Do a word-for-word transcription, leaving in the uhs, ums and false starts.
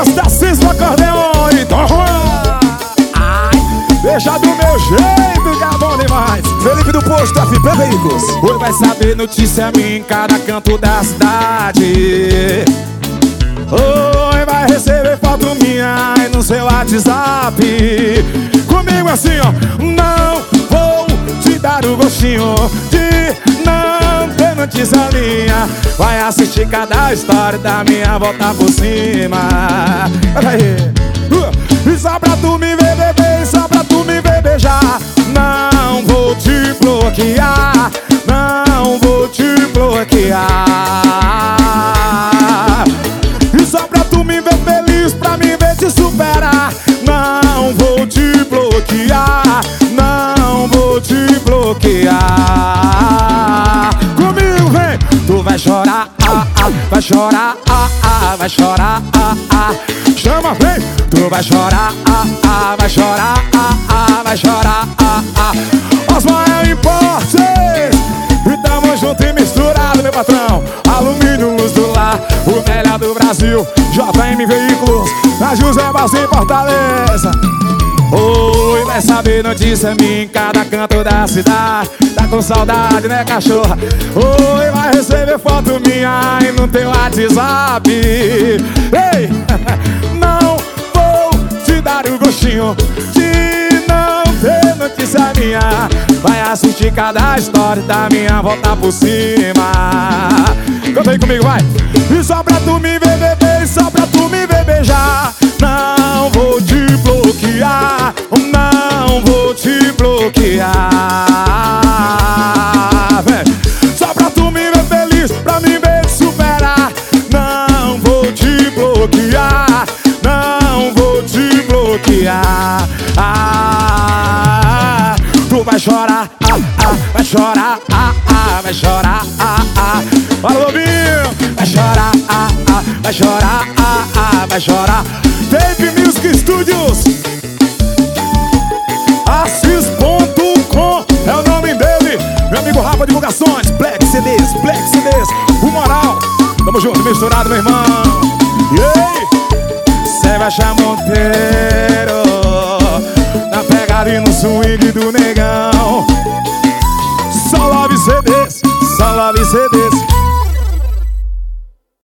Festa Cisma Acordeon. Então, ai, deixa do meu jeito que é bom demais. Felipe do Posto, F P Veículos. Hoje vai saber notícia minha em cada canto da cidade. Oi, vai receber foto minha aí no seu WhatsApp. Comigo assim, ó. Não vou te dar o gostinho de não ter notícia minha. Vai assistir cada história da minha volta por cima. Aí. E só pra tu me ver beber, só pra tu me ver beijar. Não vou te bloquear, não vou te bloquear. E só pra tu me ver feliz, pra me ver te superar. Não vou te bloquear, não vou te bloquear. Comigo vem. Tu vai chorar, ah, ah, vai chorar, ah, ah, vai chorar, ah, ah. Chama, vem. Tu vai chorar, ah, ah, vai chorar, ah, ah, vai chorar, ah, ah. Osmael Importes, e tamo junto e misturado, meu patrão. Alumínio, Luz do Lar, o melhor do Brasil. J M Veículos, na José Balsim, Fortaleza. Oi, vai saber notícia minha em cada canto da cidade. Tá com saudade, né, cachorra? Oi, vai receber foto minha aí no teu WhatsApp. Ei, não vou te dar o gostinho de não ter notícia minha. Vai assistir cada história da minha volta por cima. Canta aí comigo, vai. E só pra tu me ver beber, só pra tu me ver beijar. Não vou te bloquear, não vou te bloquear. Vem. Só pra tu me ver feliz, pra me ver te superar. Não vou te bloquear, não vou te bloquear. Ah, tu vai chorar, ah, ah, vai chorar, ah, ah, vai chorar, ah, ah. Fala, Lobinho. Vai chorar, ah, ah, vai chorar, ah, ah, vai chorar. Tape Music Studios, Assis ponto com é o nome dele. Meu amigo Rafa Divulgações, Black C Ds, Black C Ds, o moral. Tamo junto, misturado, meu irmão. E aí, cê vai achar Monteiro na pegada e no swing do negão. Só love C Ds, só love C Ds.